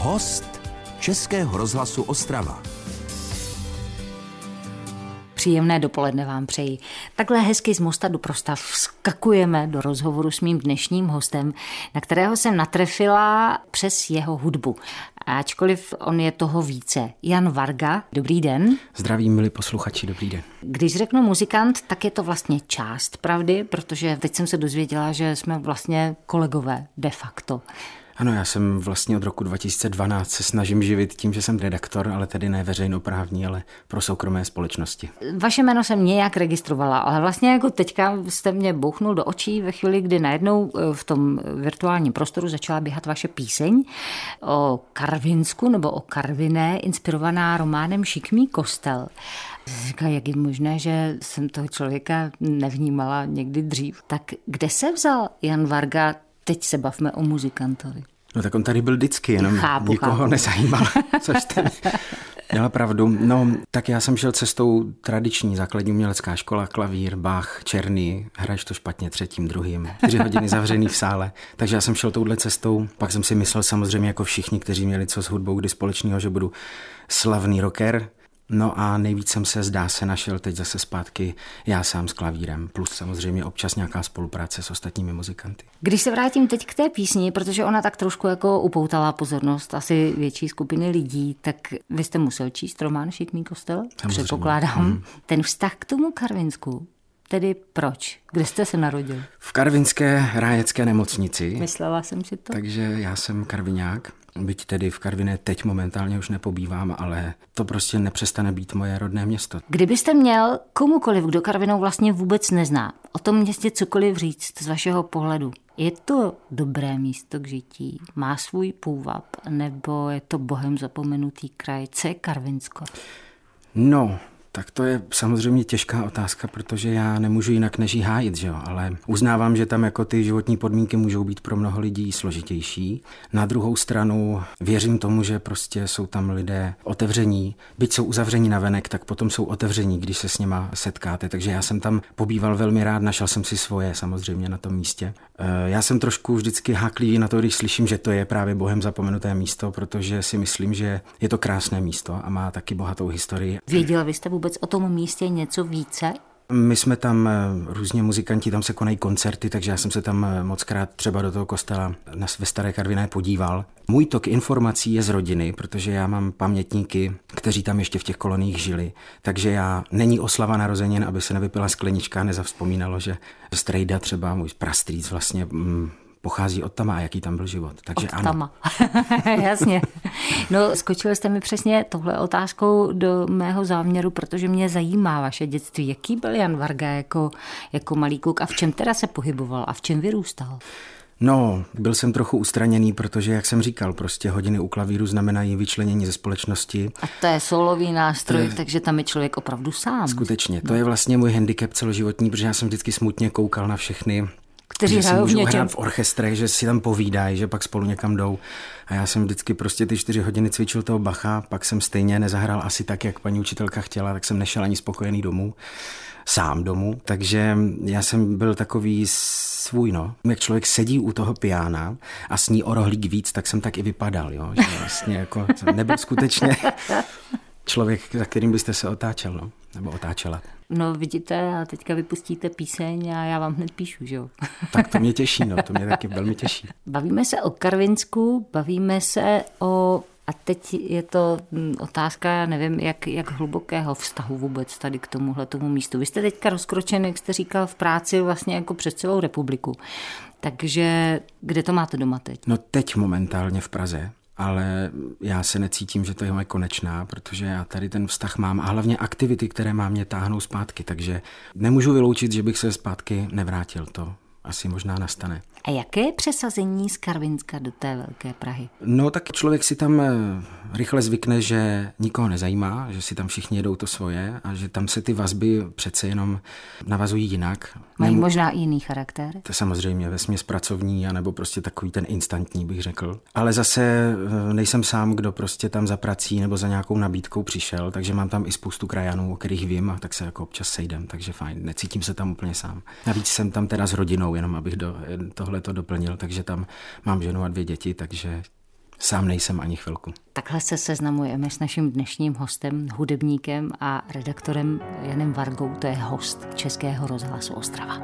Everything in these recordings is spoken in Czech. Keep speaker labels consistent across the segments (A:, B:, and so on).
A: Host Českého rozhlasu Ostrava.
B: Příjemné dopoledne vám přeji. Takhle hezky z Mosta do Prostav vskakujeme do rozhovoru s mým dnešním hostem, na kterého jsem natrefila přes jeho hudbu. Ačkoliv on je toho více. Jan Varga, dobrý den.
C: Zdravím, milí posluchači, dobrý den.
B: Když řeknu muzikant, tak je to vlastně část pravdy, protože teď jsem se dozvěděla, že jsme vlastně kolegové de facto.
C: Ano, já jsem vlastně od roku 2012 se snažím živit tím, že jsem redaktor, ale tedy ne veřejnoprávní, ale pro soukromé společnosti.
B: Vaše jméno jsem nějak registrovala, ale vlastně jako teďka jste mě bouchnul do očí ve chvíli, kdy najednou v tom virtuálním prostoru začala běhat vaše píseň o Karvinsku nebo o Karviné, inspirovaná románem Šikmý kostel. Říká, jak je možné, že jsem toho člověka nevnímala někdy dřív. Tak kde se vzal Jan Varga? Teď se bavme o muzikantovi.
C: No tak on tady byl vždycky, jenom nikoho nezajímal, což jste měla pravdu. No, tak já jsem šel cestou tradiční, základní umělecká škola, klavír, Bach, Černý, hraješ to špatně, třetím, druhým, 4 hodiny zavřený v sále. Takže já jsem šel touhle cestou, pak jsem si myslel samozřejmě jako všichni, kteří měli co s hudbou kdy společného, že budu slavný rocker. No a nejvíc jsem se, zdá se, našel teď zase zpátky já sám s klavírem, plus samozřejmě občas nějaká spolupráce s ostatními muzikanty.
B: Když se vrátím teď k té písni, protože ona tak trošku jako upoutala pozornost asi větší skupiny lidí, tak vy jste musel číst román Šikmý kostel, předpokládám. Ten vztah k tomu Karvinsku, tedy proč? Kde jste se narodil?
C: V karvinské rájecké nemocnici.
B: Myslela jsem si to.
C: Takže já jsem karviňák. Byť tedy v Karviné teď momentálně už nepobývám, ale to prostě nepřestane být moje rodné město.
B: Kdybyste měl komukoliv, kdo Karvinou vlastně vůbec nezná, o tom městě cokoliv říct z vašeho pohledu, je to dobré místo k žití? Má svůj půvab? Nebo je to bohem zapomenutý kraj? Co je Karvinsko?
C: No, tak to je samozřejmě těžká otázka, protože já nemůžu jinak než jí hájit, že jo? Ale uznávám, že tam jako ty životní podmínky můžou být pro mnoho lidí složitější. Na druhou stranu věřím tomu, že prostě jsou tam lidé otevření, byť jsou uzavření navenek, tak potom jsou otevření, když se s nima setkáte. Takže já jsem tam pobýval velmi rád, našel jsem si svoje samozřejmě na tom místě. Já jsem trošku vždycky háklivý na to, když slyším, že to je právě bohem zapomenuté místo, protože si myslím, že je to krásné místo a má taky bohatou historii.
B: Věděl vy jste vůbec o tom místě něco více?
C: My jsme tam různě muzikanti, tam se konají koncerty, takže já jsem se tam mockrát třeba do toho kostela ve Staré Karviné podíval. Můj tok informací je z rodiny, protože já mám pamětníky, kteří tam ještě v těch koloniích žili, takže není oslava narozenin, aby se nevypila sklenička, nezavzpomínalo, že strejda třeba, můj prastrýc vlastně pochází od Tama a jaký tam byl život. Takže
B: od
C: ano.
B: Tama. Jasně. No, skočili jste mi přesně tohle otázkou do mého záměru, protože mě zajímá vaše dětství. Jaký byl Jan Varga jako malý kluk a v čem teda se pohyboval a v čem vyrůstal?
C: No, byl jsem trochu ustraněný, protože, jak jsem říkal, prostě hodiny u klavíru znamenají vyčlenění ze společnosti.
B: A to je sólový nástroj, takže tam je člověk opravdu sám.
C: Skutečně, to je vlastně můj handicap celoživotní, protože já jsem vždycky smutně koukal na všechny,
B: kteří hrajou v něčem.
C: V orchestrech, že si tam povídají, že pak spolu někam jdou. A já jsem vždycky prostě ty 4 hodiny cvičil toho Bacha, pak jsem stejně nezahrál asi tak, jak paní učitelka chtěla, tak jsem nešel ani spokojený sám domů. Takže já jsem byl takový svůj, no. Jak člověk sedí u toho piána a sní o rohlík víc, tak jsem tak i vypadal, jo. Že vlastně jako nebyl skutečně člověk, za kterým byste se otáčel, no. Nebo otáčela.
B: No vidíte, a teďka vypustíte píseň a já vám hned píšu, že jo?
C: Tak to mě těší, no, to mě taky velmi těší.
B: Bavíme se o Karvinsku, bavíme se a teď je to otázka, já nevím, jak hlubokého vztahu vůbec tady k tomuhletomu místu. Vy jste teďka rozkročen, jak jste říkal, v práci vlastně jako přes celou republiku. Takže kde to máte doma teď?
C: No teď momentálně v Praze. Ale já se necítím, že to je moje konečná, protože já tady ten vztah mám a hlavně aktivity, které mám, mě táhnou zpátky, takže nemůžu vyloučit, že bych se zpátky nevrátil, to asi možná nastane.
B: A jaké je přesazení z Karvinska do té velké Prahy?
C: No tak člověk si tam rychle zvykne, že nikoho nezajímá, že si tam všichni jedou to svoje a že tam se ty vazby přece jenom navazují jinak.
B: Mají možná i jiný charakter?
C: To samozřejmě vesměs pracovní, anebo prostě takový ten instantní, bych řekl. Ale zase nejsem sám, kdo prostě tam za prací nebo za nějakou nabídkou přišel, takže mám tam i spoustu krajanů, o kterých vím, a tak se jako občas sejdem, takže fajn, necítím se tam úplně sám. Navíc jsem tam teda s rodinou, jenom abych tohle to doplnil, takže tam mám ženu a 2 děti, takže sám nejsem ani chvilku.
B: Takhle se seznamujeme s naším dnešním hostem, hudebníkem a redaktorem Janem Vargou, to je host Českého rozhlasu Ostrava.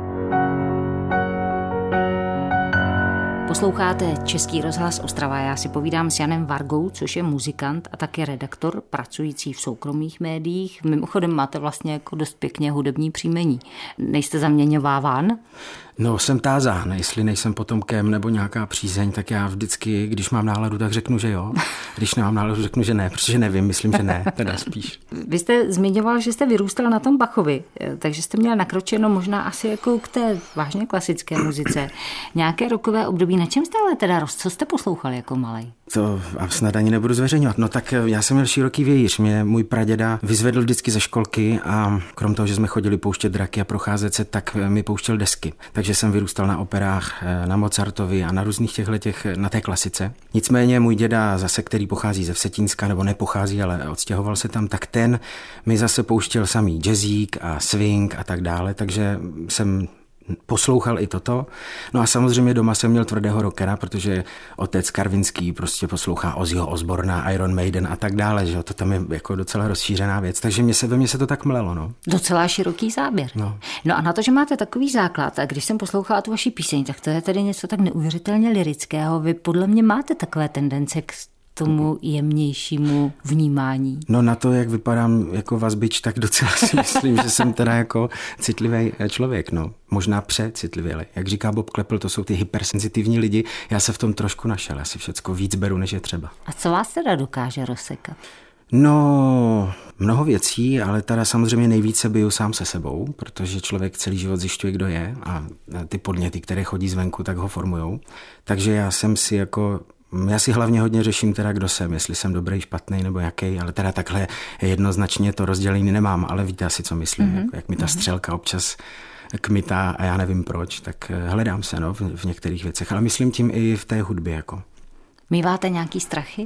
B: Posloucháte Český rozhlas Ostrava. Já si povídám s Janem Vargou, což je muzikant a také redaktor, pracující v soukromých médiích. Mimochodem máte vlastně jako dost pěkně hudební příjmení. Nejste zaměňováván?
C: No, jsem tázán, jestli nejsem potomkem nebo nějaká přízeň, tak já vždycky, když mám náladu, tak řeknu, že jo. Když nemám náladu, řeknu, že ne, protože nevím, myslím, že ne, teda spíš.
B: Vy jste zmiňoval, že jste vyrůstal na tom Bachovi, takže jste měl nakročeno možná asi jako k té vážně klasické muzice. Nějaké rokové období, na čem jste ale teda rost? Co jste poslouchal jako malej?
C: To a snad ani nebudu zveřejňovat. No tak já jsem měl široký vějíř. Mě můj praděda vyzvedl vždycky ze školky a krom toho, že jsme chodili pouštět draky a procházet se, tak mi pouštěl desky. Takže jsem vyrůstal na operách, na Mozartovi a na různých na té klasice. Nicméně můj děda zase, který pochází ze Vsetínska, nebo nepochází, ale odstěhoval se tam, tak ten mi zase pouštěl samý jazzík a swing a tak dále, takže jsem poslouchal i toto. No a samozřejmě doma jsem měl tvrdého rockera, protože otec Karvinský prostě poslouchá Ozzyho Osborna, Iron Maiden a tak dále, že jo, to tam je jako docela rozšířená věc, takže ve mně se to tak mlelo, no.
B: Docela široký záběr. No a na to, že máte takový základ, a když jsem poslouchala tu vaši píseň, tak to je tedy něco tak neuvěřitelně lirického. Vy podle mě máte takové tendence k tomu jemnějšímu vnímání.
C: No na to, jak vypadám jako vazbič, tak docela si myslím, že jsem teda jako citlivý člověk, no. Možná přecitlivý, ale jak říká Bob Klepl, to jsou ty hypersenzitivní lidi. Já se v tom trošku našel, já si všecko víc beru, než je třeba.
B: A co vás teda dokáže rozsekat?
C: No, mnoho věcí, ale teda samozřejmě nejvíce biju sám se sebou, protože člověk celý život zjišťuje, kdo je a ty podněty, které chodí zvenku, tak ho formujou. Takže já si hlavně hodně řeším teda, kdo jsem, jestli jsem dobrý, špatný nebo jaký, ale teda takhle jednoznačně to rozdělení nemám, ale víte asi, co myslím, jak mi ta střelka občas kmitá a já nevím proč, tak hledám se v některých věcech, ale myslím tím i v té hudbě. Jako.
B: Míváte nějaký strachy?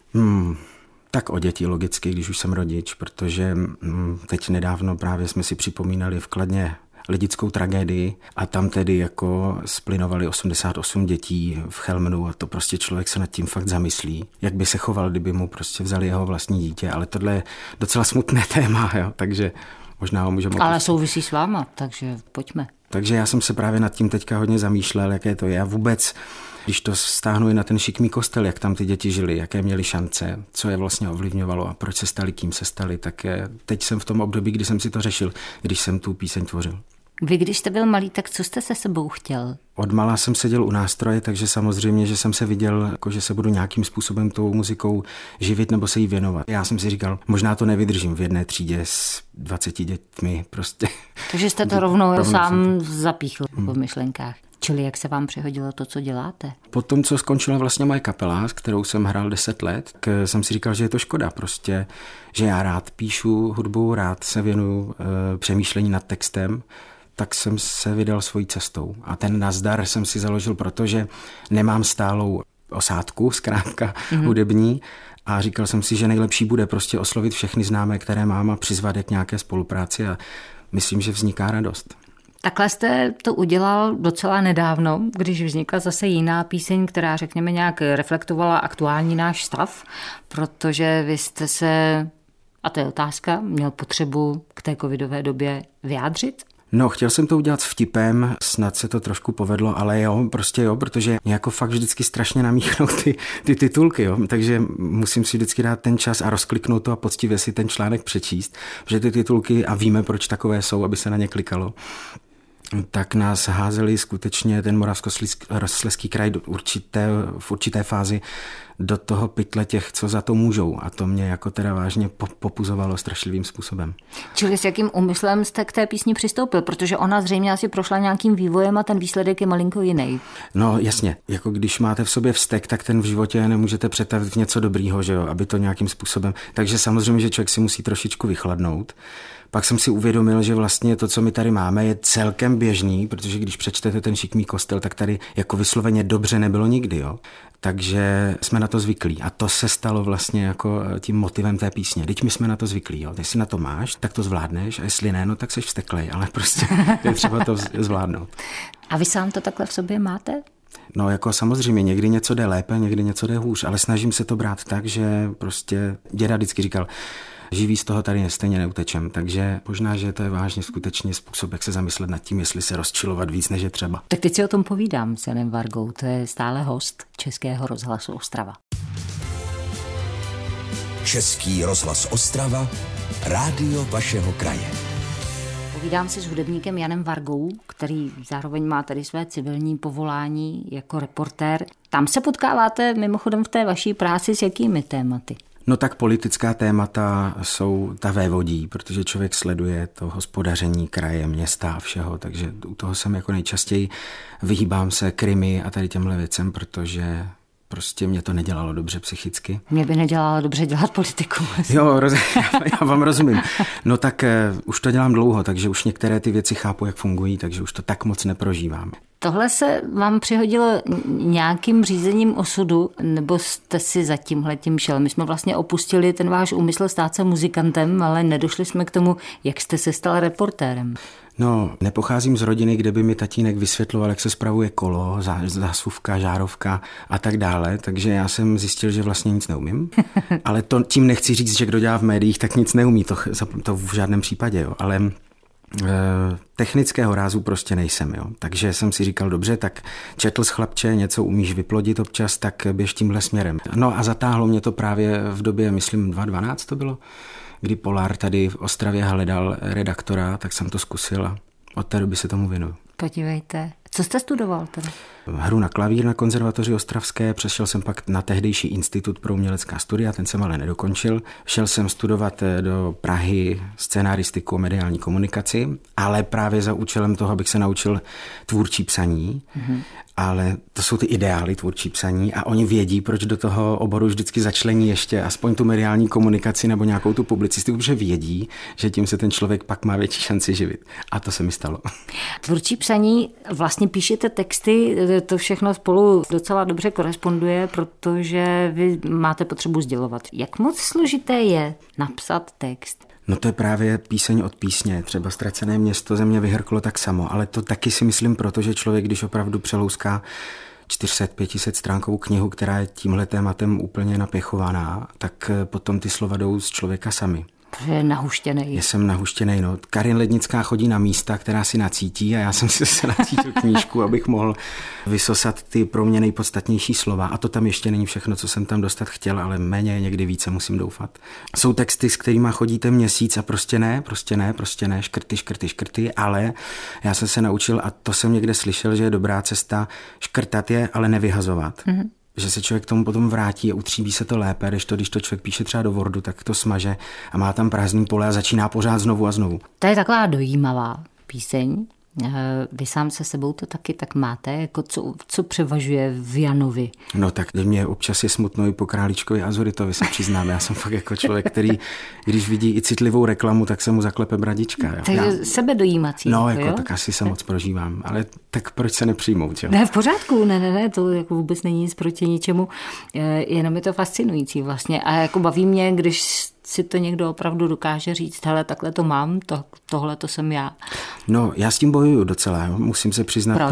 C: Tak o děti logicky, když už jsem rodič, protože teď nedávno právě jsme si připomínali v Kladně lidickou tragédii a tam tedy jako splynovali 88 dětí v Chelmnu a to prostě člověk se nad tím fakt zamyslí, jak by se choval, kdyby mu prostě vzali jeho vlastní dítě, ale tohle je docela smutné téma, jo, takže možná ho můžeme...
B: Ale souvisí s váma, takže pojďme.
C: Takže já jsem se právě nad tím teďka hodně zamýšlel, jaké to je a vůbec, když to stáhnu i na ten šikmý kostel, jak tam ty děti žili, jaké měly šance, co je vlastně ovlivňovalo a proč se stali, kým se stali, tak teď jsem v tom období, kdy jsem si to řešil, když jsem tu píseň tvořil.
B: Vy, když jste byl malý, tak co jste se sebou chtěl?
C: Odmala jsem seděl u nástroje, takže samozřejmě, že jsem se viděl, jako že se budu nějakým způsobem tou muzikou živit nebo se jí věnovat. Já jsem si říkal, možná to nevydržím v jedné třídě s 20 dětmi prostě.
B: Takže jste to rovnou sám zapíchl po myšlenkách. Čili jak se vám přihodilo to, co děláte?
C: Potom, co skončila vlastně moje kapela, s kterou jsem hrál 10 let, tak jsem si říkal, že je to škoda prostě, že já rád píšu hudbu, rád se věnuju přemýšlení nad textem, tak jsem se vydal svojí cestou. A ten nazdar jsem si založil, protože nemám stálou osádku, zkrátka hudební, a říkal jsem si, že nejlepší bude prostě oslovit všechny známé, které mám a přizvat je k nějaké spolupráci a myslím, že vzniká radost.
B: Takhle jste to udělal docela nedávno, když vznikla zase jiná píseň, která řekněme nějak reflektovala aktuální náš stav, protože vy jste se, a to je otázka, měl potřebu k té covidové době vyjádřit?
C: No, chtěl jsem to udělat s vtipem, snad se to trošku povedlo, ale jo, protože mě jako fakt vždycky strašně namíchnou ty titulky, jo, takže musím si vždycky dát ten čas a rozkliknout to a poctivě si ten článek přečíst, že ty titulky, a víme, proč takové jsou, aby se na ně klikalo, tak nás házeli skutečně ten Moravskoslezský kraj v určité fázi do toho pytle těch, co za to můžou. A to mě jako teda vážně popuzovalo strašlivým způsobem.
B: Čili s jakým úmyslem jste k té písni přistoupil? Protože ona zřejmě asi prošla nějakým vývojem a ten výsledek je malinko jiný.
C: No jasně, jako když máte v sobě vztek, tak ten v životě nemůžete přetavit v něco dobrýho, že jo, aby to nějakým způsobem. Takže samozřejmě, že člověk si musí trošičku vychladnout. Pak jsem si uvědomil, že vlastně to, co my tady máme, je celkem běžný, protože když přečtete ten šikmý kostel, tak tady jako vysloveně dobře nebylo nikdy, jo. Takže jsme na to zvyklí. A to se stalo vlastně jako tím motivem té písně. Teď my jsme na to zvyklí, jo. Jestli na to máš, tak to zvládneš, a jestli ne, no tak seš vzteklej, ale prostě je třeba to zvládnout.
B: A vy sám to takhle v sobě máte?
C: No jako samozřejmě, někdy něco jde lépe, někdy něco jde hůř, ale snažím se to brát tak, že prostě děda vždycky říkal, živý z toho tady stejně neutečem, takže možná, že to je vážně skutečně způsob, jak se zamyslet nad tím, jestli se rozčilovat víc, než je třeba.
B: Tak teď si o tom povídám s Janem Vargou, to je stále host Českého rozhlasu Ostrava.
A: Český rozhlas Ostrava, rádio vašeho kraje.
B: Povídám si s hudebníkem Janem Vargou, který zároveň má tady své civilní povolání jako reportér. Tam se potkáváte mimochodem v té vaší práci s jakými tématy?
C: No tak politická témata jsou ta vévodí, protože člověk sleduje to hospodaření kraje, města a všeho, takže u toho jsem jako nejčastěji vyhýbám se krimi a tady těmhle věcem, protože prostě mě to nedělalo dobře psychicky.
B: Mě by nedělalo dobře dělat politiku.
C: Jo, já vám rozumím. No tak už to dělám dlouho, takže už některé ty věci chápu, jak fungují, takže už to tak moc neprožívám.
B: Tohle se vám přihodilo nějakým řízením osudu, nebo jste si za tímhletím šel? My jsme vlastně opustili ten váš úmysl stát se muzikantem, ale nedošli jsme k tomu, jak jste se stal reportérem.
C: No, nepocházím z rodiny, kde by mi tatínek vysvětloval, jak se spravuje kolo, zásuvka, žárovka a tak dále, takže já jsem zjistil, že vlastně nic neumím. Ale to tím nechci říct, že kdo dělá v médiích, tak nic neumí, to v žádném případě, jo. Ale technického rázu prostě nejsem, jo. Takže jsem si říkal, dobře, tak četl z chlapče, něco umíš vyplodit občas, tak běž tímhle směrem. No a zatáhlo mě to právě v době, myslím 2012 to bylo, kdy Polar tady v Ostravě hledal redaktora, tak jsem to zkusil a od té doby se tomu věnuju.
B: Podívejte, co jste studoval teda?
C: Hru na klavír na konzervatoři ostravské, přešel jsem pak na tehdejší institut pro umělecká studia, ten jsem ale nedokončil. Šel jsem studovat do Prahy scénaristiku a mediální komunikaci, ale právě za účelem toho, abych se naučil tvůrčí psaní. Ale to jsou ty ideály tvůrčí psaní a oni vědí, proč do toho oboru vždycky začlení ještě aspoň tu mediální komunikaci nebo nějakou tu publicistiku, protože vědí, že tím se ten člověk pak má větší šanci živit. A to se mi stalo.
B: Tvůrčí psaní, vlastně píšete texty, to všechno spolu docela dobře koresponduje, protože vy máte potřebu sdělovat. Jak moc složité je napsat text?
C: No to je právě píseň od písně, třeba Ztracené město ze mě vyhrklo tak samo, ale to taky si myslím, protože člověk, když opravdu přelouská 400-500 stránkovou knihu, která je tímhle tématem úplně napěchovaná, tak potom ty slova jdou z člověka sami.
B: Je nahuštěnej.
C: Jsem nahuštěnej, no. Karin Lednická chodí na místa, která si nacítí a já jsem si zase nacítil knížku, abych mohl vysosat ty pro mě nejpodstatnější slova. A to tam ještě není všechno, co jsem tam dostat chtěl, ale méně, někdy více musím doufat. Jsou texty, s kterýma chodíte měsíc a prostě ne, škrty, ale já jsem se naučil a to jsem někde slyšel, že je dobrá cesta škrtat je, ale nevyhazovat. Že se člověk k tomu potom vrátí a utříbí se to lépe, když to člověk píše třeba do Wordu, tak to smaže a má tam prázdný pole a začíná pořád znovu a znovu.
B: To je taková dojímavá píseň. Vy sám se sebou to taky tak máte, jako co převažuje v Janovi?
C: No tak mě občas je smutno i po Králíčkovi Azuritovi, se přiznám. Já jsem fakt jako člověk, který, když vidí i citlivou reklamu, tak se mu zaklepe bradička.
B: Takže sebedojímací.
C: No, jako tak asi se moc prožívám, ale tak proč se nepřijmout, jo?
B: Ne, v pořádku, ne, to jako vůbec není nic proti ničemu, jenom je to fascinující vlastně a jako baví mě, když si to někdo opravdu dokáže říct, hele, takhle to mám, tohle to jsem já. No,
C: já s tím bojuju docela, jo? Musím se přiznat,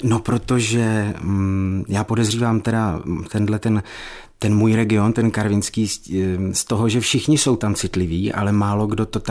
C: protože já podezřívám teda ten můj region, ten karvinský, z toho, že všichni jsou tam citliví, ale málo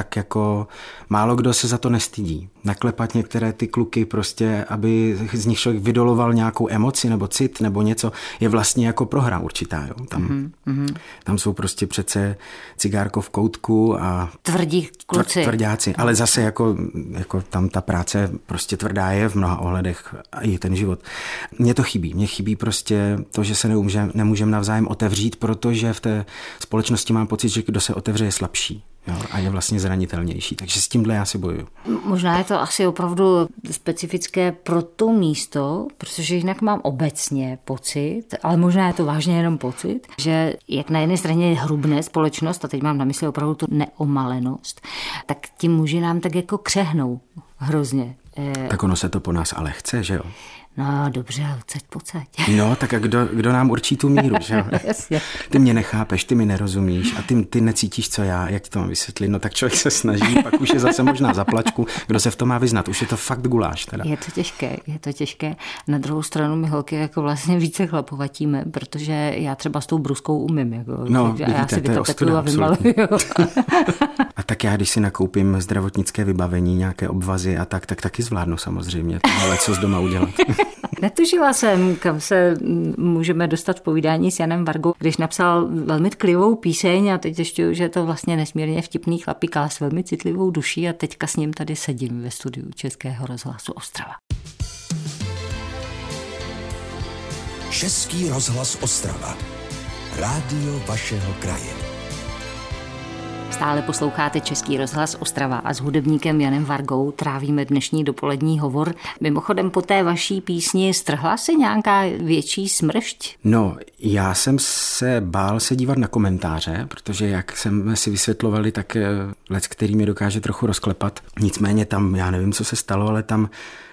C: kdo se za to nestydí. Naklepat některé ty kluky prostě, aby z nich člověk vydoloval nějakou emoci nebo cit nebo něco, je vlastně jako prohra určitá. Jo? Tam jsou prostě přece cigárko v koutku a
B: tvrdí kluci.
C: Tvrdáci, ale zase jako tam ta práce prostě tvrdá je v mnoha ohledech a i ten život. Mně to chybí. Mně chybí prostě to, že se nemůžeme navzájem otevřít, protože v té společnosti mám pocit, že kdo se otevře je slabší. Jo, a je vlastně zranitelnější. Takže s tímhle já si bojuju.
B: Možná je to asi opravdu specifické pro to místo, protože jinak mám obecně pocit, ale možná je to vážně jenom pocit, že jak na jedné straně je hrubné společnost, a teď mám na mysli opravdu tu neomalenost, tak ti muži nám tak jako křehnou hrozně.
C: Tak ono se to po nás ale chce, že jo?
B: No dobře, pojď.
C: No, tak a kdo nám určí tu míru, že jo?
B: Jasně.
C: Ty mě nechápeš, ty mi nerozumíš a ty necítíš, co já, jak to mám vysvětlit. No tak člověk se snaží, pak už je zase možná za plačku, kdo se v tom má vyznat. Už je to fakt guláš teda.
B: Je to těžké. Na druhou stranu my holky jako vlastně více chlapovatíme, protože já třeba s tou bruskou umím. Jako,
C: no,
B: vidíte,
C: já si vytapetluju a vymaluju. A tak já, když si nakoupím zdravotnické vybavení, nějaké obvazy a tak taky zvládnu samozřejmě. Ale co z doma udělat?
B: Netušila jsem, kam se můžeme dostat v povídání s Janem Vargou, když napsal velmi tklivou píseň a teď zjišťuju, že je to vlastně nesmírně vtipný chlapík, ale s velmi citlivou duší a teďka s ním tady sedím ve studiu Českého rozhlasu Ostrava.
A: Český rozhlas Ostrava. Rádio vašeho kraje.
B: Stále posloucháte Český rozhlas Ostrava a s hudebníkem Janem Vargou trávíme dnešní dopolední hovor. Mimochodem po té vaší písni strhla se nějaká větší smršť?
C: No, já jsem se bál se dívat na komentáře, protože jak jsme si vysvětlovali, tak lec, který mě dokáže trochu rozklepat. Nicméně tam, já nevím, co se stalo, ale tam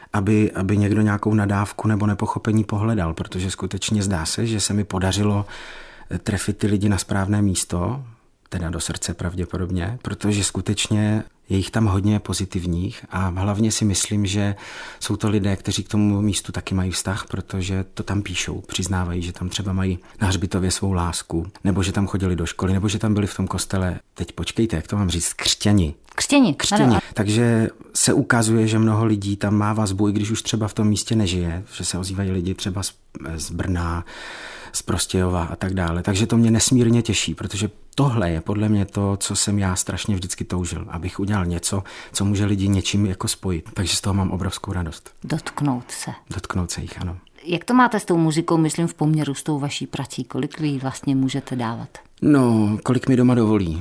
C: aby někdo nějakou nadávku nebo nepochopení pohledal, protože skutečně zdá se, že se mi podařilo trefit ty lidi na správné místo, teda do srdce pravděpodobně, protože skutečně je jich tam hodně pozitivních a hlavně si myslím, že jsou to lidé, kteří k tomu místu taky mají vztah, protože to tam píšou, přiznávají, že tam třeba mají na hřbitově svou lásku, nebo že tam chodili do školy, nebo že tam byli v tom kostele, teď počkejte, jak to mám říct, křtěni.
B: Ano.
C: Takže se ukazuje, že mnoho lidí tam má vazbu, i když už třeba v tom místě nežije, že se ozývají lidi třeba z Brna, z Prostějova a tak dále. Takže to mě nesmírně těší, protože tohle je podle mě to, co jsem já strašně vždycky toužil, abych udělal něco, co může lidi něčím jako spojit. Takže z toho mám obrovskou radost. Dotknout se jich, ano.
B: Jak to máte s tou muzikou, myslím, v poměru s tou vaší prací? Kolik vy vlastně můžete dávat?
C: No, kolik mi doma dovolí.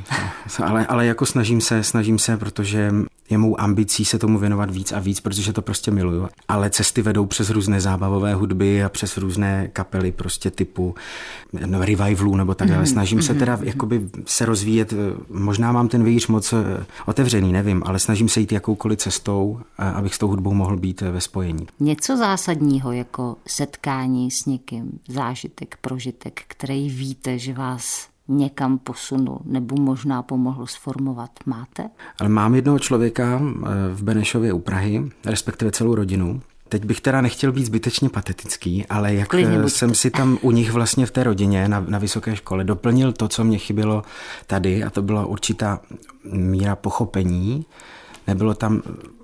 C: Ale jako snažím se, protože je mou ambicí se tomu věnovat víc a víc, protože to prostě miluju. Ale cesty vedou přes různé zábavové hudby a přes různé kapely prostě typu revivalů nebo tak dále. Snažím se teda jakoby se rozvíjet, možná mám ten vějíř moc otevřený, nevím, ale snažím se jít jakoukoliv cestou, abych s tou hudbou mohl být ve spojení.
B: Něco zásadního jako setkání s někým, zážitek, prožitek, který víte, že vás někam posunul nebo možná pomohl sformovat, máte?
C: Ale mám jednoho člověka v Benešově u Prahy, respektive celou rodinu. Teď bych teda nechtěl být zbytečně patetický, ale jak jsem si tam u nich vlastně v té rodině na vysoké škole doplnil to, co mě chybělo tady, a to byla určitá míra pochopení. Nebylo tam...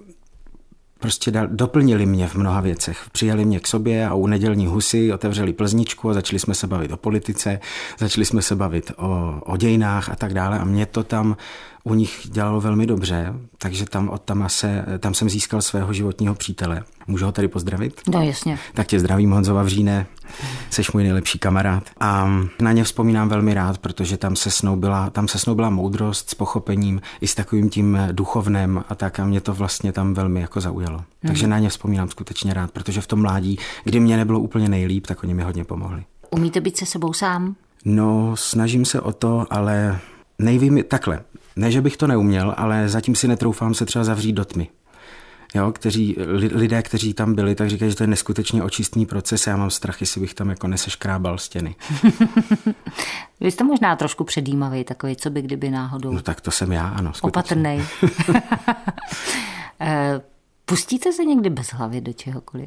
C: Prostě doplnili mě v mnoha věcech. Přijali mě k sobě a u nedělní husy otevřeli Plzničku a začali jsme se bavit o politice, začali jsme se bavit o dějinách a tak dále a mě to tam u nich dělalo velmi dobře, takže tam jsem získal svého životního přítele. Můžu ho tady pozdravit?
B: No jasně.
C: Tak tě zdravím, Honzo Vavříne, seš můj nejlepší kamarád. A na ně vzpomínám velmi rád, protože tam se snou byla moudrost s pochopením i s takovým tím duchovnem a tak a mě to vlastně tam velmi jako zaujalo. Takže na ně vzpomínám skutečně rád, protože v tom mládí, kdy mě nebylo úplně nejlíp, tak oni mi hodně pomohli.
B: Umíte být se sebou sám? No,
C: snažím se o to, ale nejvím takhle. Ne, že bych to neuměl, ale zatím si netroufám se třeba zavřít do tmy. Jo, lidé, kteří tam byli, tak říkají, že to je neskutečně očistný proces a já mám strach, jestli bych tam jako neseškrábal stěny.
B: Vy jste možná trošku předjímavý, takový, co by kdyby náhodou.
C: No tak to jsem já, ano. Skutečně.
B: Opatrnej. Pustíte se někdy bezhlavě do čehokoliv?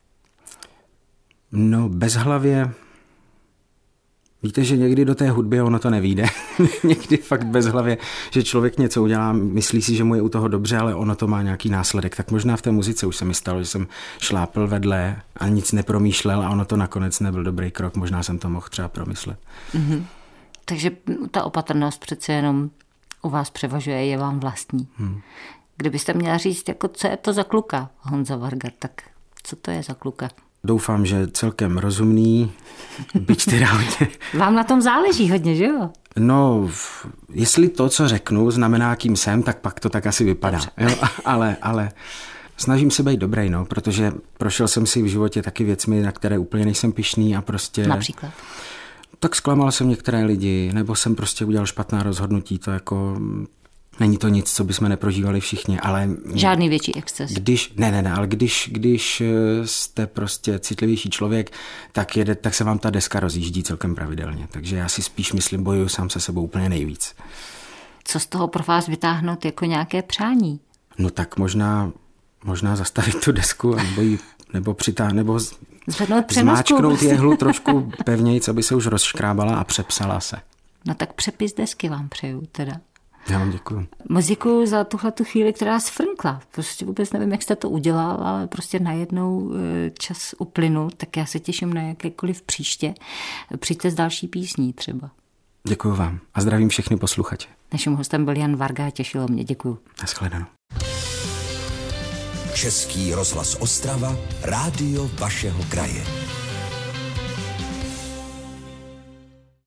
C: No, bezhlavě... Víte, že někdy do té hudby ono to nevyjde. Někdy fakt bezhlavě, že člověk něco udělá, myslí si, že mu je u toho dobře, ale ono to má nějaký následek. Tak možná v té muzice už se mi stalo, že jsem šlápl vedle a nic nepromýšlel a ono to nakonec nebyl dobrý krok. Možná jsem to mohl třeba promyslet.
B: Mm-hmm. Takže ta opatrnost přece jenom u vás převažuje, je vám vlastní. Kdybyste měla říct, jako, co je to za kluka, Honza Varga, tak co to je za kluka?
C: Doufám, že celkem rozumný, byť teda hodně.
B: Vám na tom záleží hodně, že jo?
C: No, jestli to, co řeknu, znamená, kým jsem, tak pak to tak asi vypadá. Jo? Ale snažím se být dobrý, no, protože prošel jsem si v životě taky věcmi, na které úplně nejsem pyšný a prostě...
B: Například?
C: Tak zklamal jsem některé lidi, nebo jsem prostě udělal špatná rozhodnutí, to jako... Není to nic, co bychom neprožívali všichni, ale...
B: Žádný větší exces.
C: Ale když jste prostě citlivější člověk, tak se vám ta deska rozjíždí celkem pravidelně. Takže já si spíš myslím, bojuju sám se sebou úplně nejvíc.
B: Co z toho pro vás vytáhnout jako nějaké přání?
C: No tak možná zastavit tu desku nebo zmáčknout jehlu trošku pevnějc, aby se už rozškrábala a přepsala se.
B: No tak přepis desky vám přeju teda.
C: Já vám děkuju.
B: Moc děkuju za tuhletu chvíli, která sfrnkla. Prostě vůbec nevím, jak jste to udělal, ale prostě najednou čas uplynul, tak já se těším na jakékoliv příště. Přijďte s další písní třeba.
C: Děkuju vám a zdravím všechny posluchače.
B: Naším hostem byl Jan Varga, těšilo mě, děkuju.
C: Naschledanou.
A: Český rozhlas Ostrava, rádio vašeho kraje.